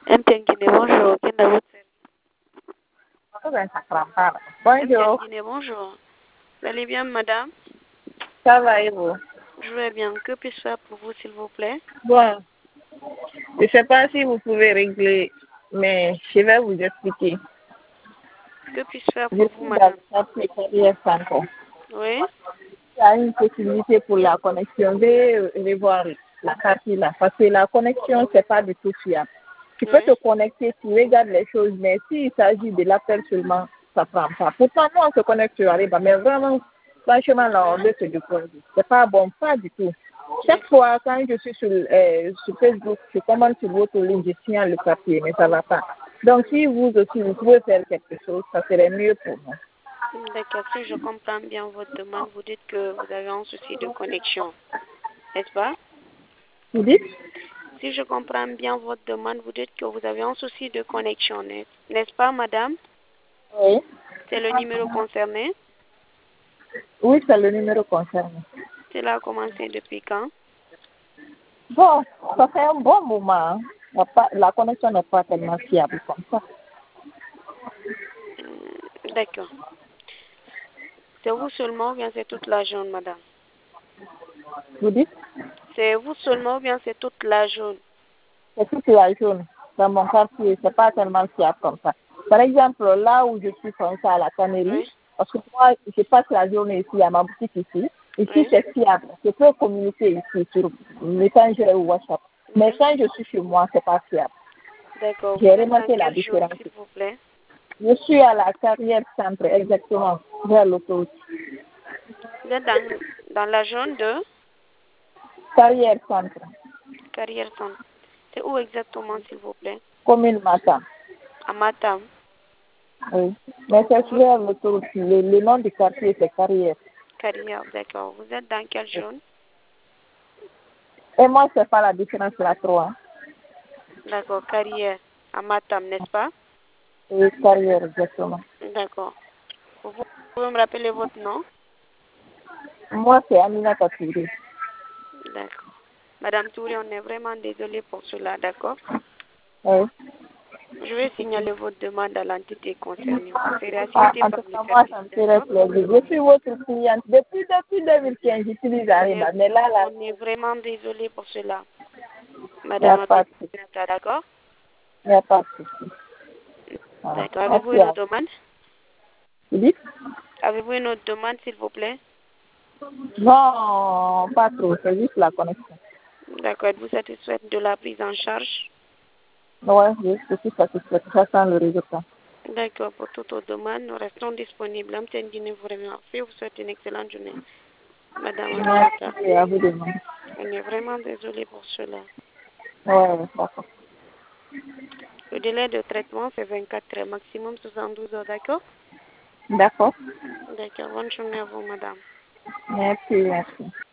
Guinée, bonjour. Bonjour, Guinée, bonjour. Vous allez bien, madame? ça va et vous? Je vais bien. Que puis-je faire pour vous, s'il vous plaît? Bon, je ne sais pas si vous pouvez régler, mais je vais vous expliquer. Que puis-je faire Je pour vous, suis dans madame? le centre de carrière centre. Oui? Il y a une possibilité pour la connexion de revoir la carte là, parce que la connexion, c'est pas du tout fiable. Tu peux Oui? te connecter, tu regardes les choses, mais s'il s'agit de l'appel seulement, ça ne prend pas. Pourtant, nous, on se connecte sur Arriba, mais vraiment, franchement, là, on veut se découvrir. C'est pas bon, pas du tout. Chaque fois, quand je suis sur Facebook, je commande sur votre ligne, je signale le papier, mais ça ne va pas. Donc, si vous aussi, vous pouvez faire quelque chose, ça serait mieux pour moi. D'accord. Si je comprends bien votre demande, vous dites que vous avez un souci de connexion, n'est-ce pas? Vous dites? Si je comprends bien votre demande, vous dites que vous avez un souci de connexion, n'est-ce pas, madame? Oui. C'est le numéro concerné? Oui, c'est le numéro concerné. Cela a commencé depuis quand? Bon, ça fait un bon moment. La connexion n'est pas tellement fiable comme ça. D'accord. C'est vous seulement ou bien c'est toute la zone, madame? Vous dites? C'est vous seulement ou bien c'est toute la zone? C'est toute la zone. Dans mon quartier, c'est pas tellement fiable comme ça. Par exemple, là où je suis comme ça, à la tannerie, Oui? parce que moi, je passe la journée ici, à ma boutique ici. Ici, Oui? c'est fiable. Je peux communiquer ici sur Messenger ou WhatsApp. Mais Oui? quand je suis chez moi, c'est pas fiable. D'accord. Vous J'ai êtes dans remarqué la quelle zone, différence. s'il vous plaît? Je suis à la carrière centre, exactement, vers l'autoroute. Vous êtes dans la zone de Carrière centre, Carrière Centre. C'est où exactement, s'il vous plaît? commune Matam. À Matam. Oui. Mais c'est Vous- vers l'autoroute. Le nom du quartier, c'est Carrière. Carrière, d'accord. Vous êtes dans quelle zone? Et moi, c'est pas la différence, la 3. D'accord. Carrière. À Matam, n'est-ce pas? Oui, Carrière, exactement. D'accord. Vous pouvez me rappeler votre nom? Moi, c'est Amina Katouri. D'accord. Madame Touré, on est vraiment désolé pour cela, d'accord? Oui. Je vais signaler votre demande à l'entité concernée. Vous serez Ah, assisté en par tout le cas, moi, service, ça me ferait d'accord? plaisir. Je suis votre cliente. Depuis 2015, j'utilise Arriba. Mais là, On est vraiment désolé pour cela. il n'y a Madame pas de souci. Abdelata, d'accord? Il n'y a pas de souci. Voilà. D'accord. Avez-vous Merci une à autre demande? vous. Vous dites? Avez-vous une autre demande, s'il vous plaît? Non, pas trop. C'est juste la connexion. D'accord. Êtes-vous satisfaite de la prise en charge? Oui, je suis satisfaite. J'attends le résultat. D'accord. Pour toute autre demande, nous restons disponibles. Amtine Guinée vous remercie. Vous souhaite une excellente journée. Madame Abdelata. Merci à vous demain. On est vraiment désolé pour cela. Oui, d'accord. Le délai de traitement, c'est 24 heures, maximum 72 heures, d'accord? D'accord. D'accord. Bonne journée à vous, madame. Merci, merci.